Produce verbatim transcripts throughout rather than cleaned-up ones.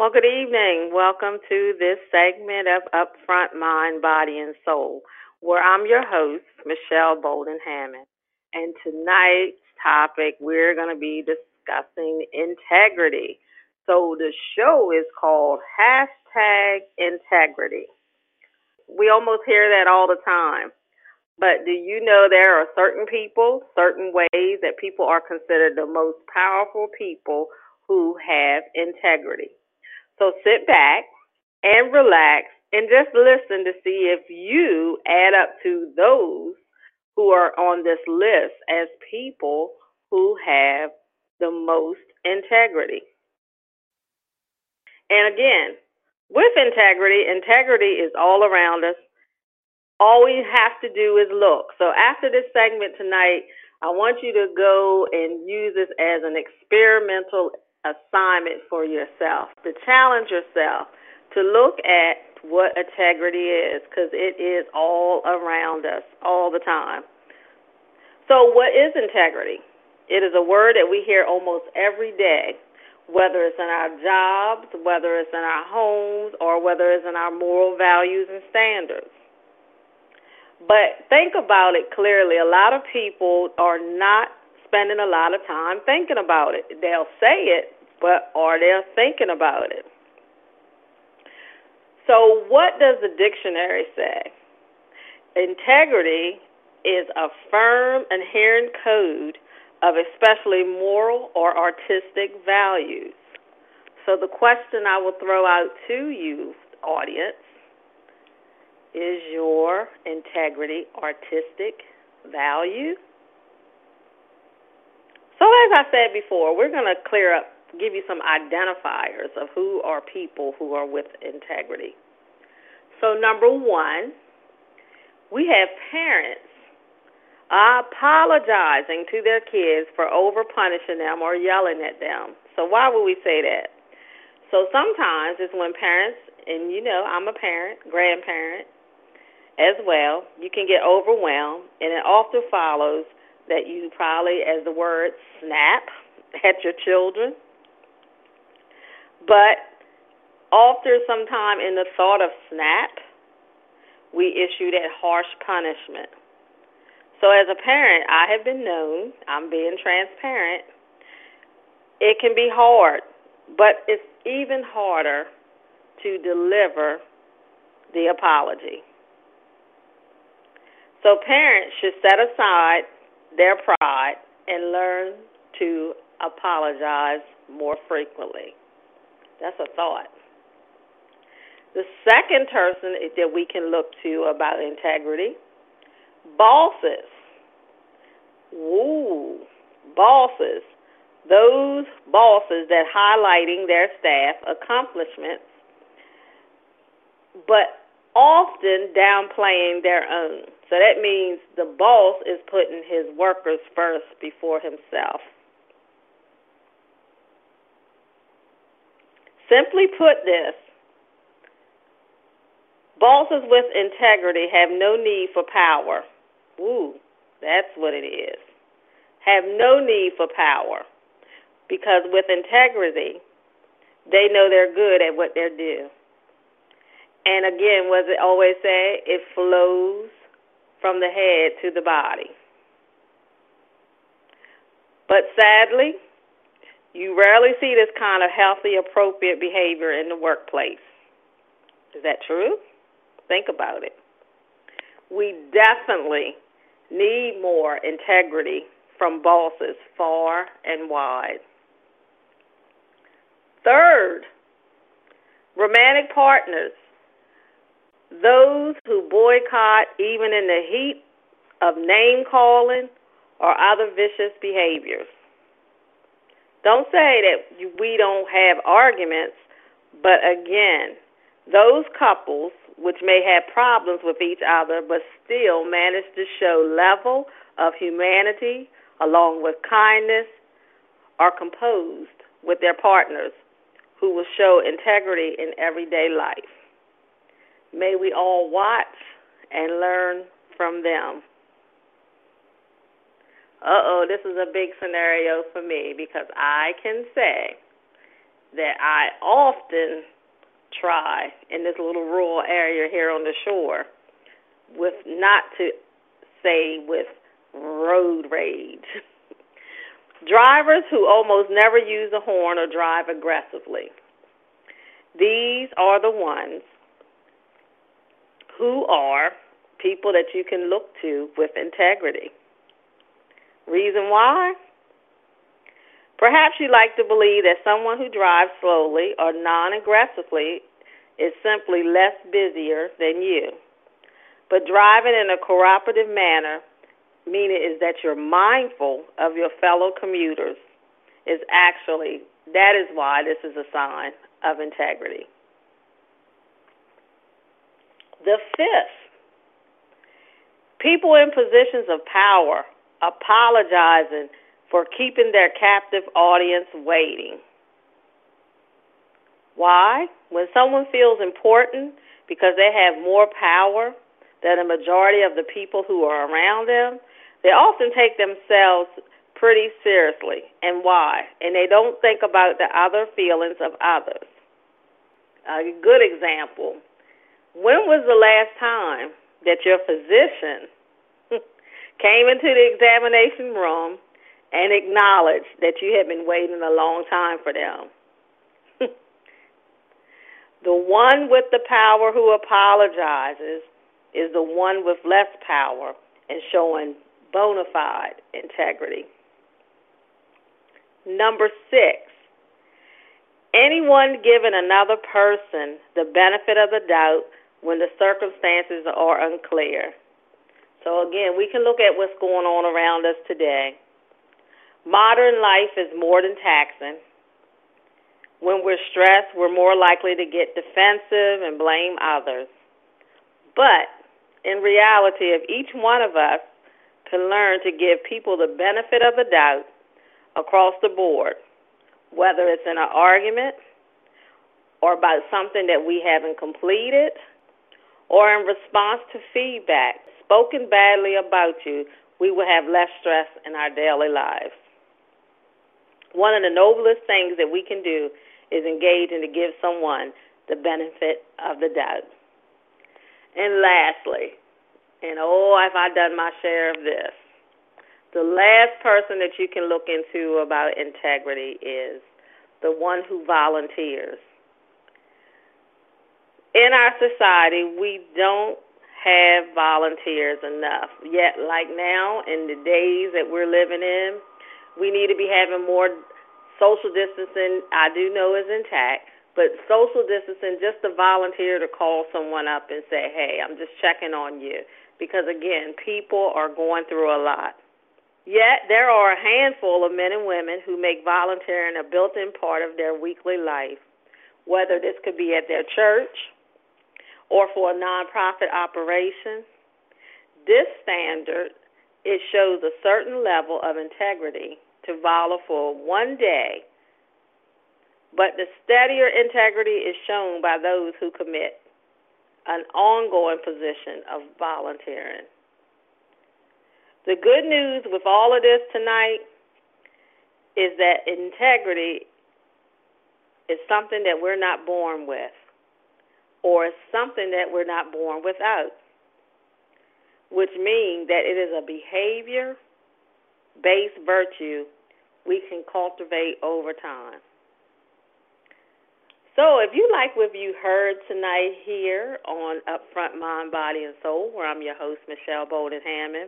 Well, good evening. Welcome to this segment of Upfront Mind, Body, and Soul, where I'm your host, Michelle Bolden Hammond. And tonight's topic, we're going to be discussing integrity. So the show is called hashtag integrity. We almost hear that all the time. But do you know there are certain people, certain ways that people are considered the most powerful people who have integrity? So sit back and relax and just listen to see if you add up to those who are on this list as people who have the most integrity. And again, with integrity, integrity is all around us. All we have to do is look. So after this segment tonight, I want you to go and use this as an experimental assignment for yourself, to challenge yourself to look at what integrity is, because it is all around us all the time. So what is integrity? It is a word that we hear almost every day, whether it's in our jobs, whether it's in our homes, or whether it's in our moral values and standards. But think about it clearly. A lot of people are not spending a lot of time thinking about it. They'll say it, but are they thinking about it? So what does the dictionary say? Integrity is a firm, inherent code of especially moral or artistic values. So the question I will throw out to you, audience, is your integrity artistic value? So as I said before, we're going to clear up, give you some identifiers of who are people who are with integrity. So number one, we have parents apologizing to their kids for over punishing them or yelling at them. So why would we say that? So sometimes it's when parents, and you know I'm a parent, grandparent, as well, you can get overwhelmed, and it often follows that you probably, as the word, snap at your children. But after some time in the thought of snap, we issue that harsh punishment. So as a parent, I have been known, I'm being transparent, it can be hard, but it's even harder to deliver the apology. So parents should set aside their pride and learn to apologize more frequently. That's a thought. The second person that we can look to about integrity, bosses. Ooh, bosses. Those bosses that highlighting their staff accomplishments, but often downplaying their own. So that means the boss is putting his workers first before himself. Simply put this, bosses with integrity have no need for power. Ooh, that's what it is. Have no need for power, because with integrity, they know they're good at what they do. And again, what does it always say? It flows from the head to the body. But sadly, you rarely see this kind of healthy, appropriate behavior in the workplace. Is that true? Think about it. We definitely need more integrity from bosses far and wide. Third, romantic partners. Those who boycott even in the heat of name-calling or other vicious behaviors. Don't say that we don't have arguments, but again, those couples which may have problems with each other but still manage to show level of humanity along with kindness are composed with their partners who will show integrity in everyday life. May we all watch and learn from them. Uh-oh, this is a big scenario for me because I can say that I often try in this little rural area here on the shore, with not to say with road rage. Drivers who almost never use a horn or drive aggressively. These are the ones who are people that you can look to with integrity. Reason why? Perhaps you like to believe that someone who drives slowly or non-aggressively is simply less busier than you. But driving in a cooperative manner, meaning is that you're mindful of your fellow commuters, is actually, that is why this is a sign of integrity. The fifth, people in positions of power apologizing for keeping their captive audience waiting. Why? When someone feels important because they have more power than a majority of the people who are around them, they often take themselves pretty seriously. And why? And they don't think about the other feelings of others. A good example, when was the last time that your physician came into the examination room and acknowledged that you had been waiting a long time for them? The one with the power who apologizes is the one with less power and showing bona fide integrity. Number six, anyone giving another person the benefit of the doubt when the circumstances are unclear. So again, we can look at what's going on around us today. Modern life is more than taxing. When we're stressed, we're more likely to get defensive and blame others. But in reality, if each one of us can learn to give people the benefit of the doubt across the board, whether it's in an argument or about something that we haven't completed or in response to feedback spoken badly about you, we will have less stress in our daily lives. One of the noblest things that we can do is engage and to give someone the benefit of the doubt. And lastly, and oh, have I done my share of this, the last person that you can look into about integrity is the one who volunteers. In our society, we don't have volunteers enough. Yet, like now, in the days that we're living in, we need to be having more social distancing. I do know is intact, but social distancing, just to volunteer to call someone up and say, hey, I'm just checking on you. Because, again, people are going through a lot. Yet, there are a handful of men and women who make volunteering a built-in part of their weekly life, whether this could be at their church or for a nonprofit operation. This standard, it shows a certain level of integrity to volunteer for one day, but the steadier integrity is shown by those who commit an ongoing position of volunteering. The good news with all of this tonight is that integrity is something that we're not born with, or it's something that we're not born without, which means that it is a behavior-based virtue we can cultivate over time. So if you like what you heard tonight here on Upfront Mind, Body, and Soul, where I'm your host, Michelle Bolden-Hammond,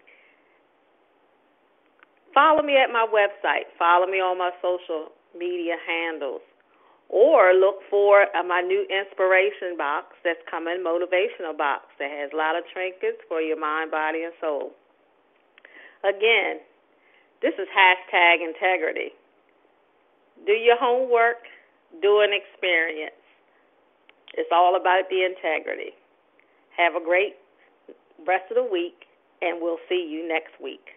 follow me at my website. Follow me on my social media handles. Or look for uh, my new inspiration box that's coming, motivational box, that has a lot of trinkets for your mind, body, and soul. Again, this is hashtag integrity. Do your homework, do an experience. It's all about the integrity. Have a great rest of the week, and we'll see you next week.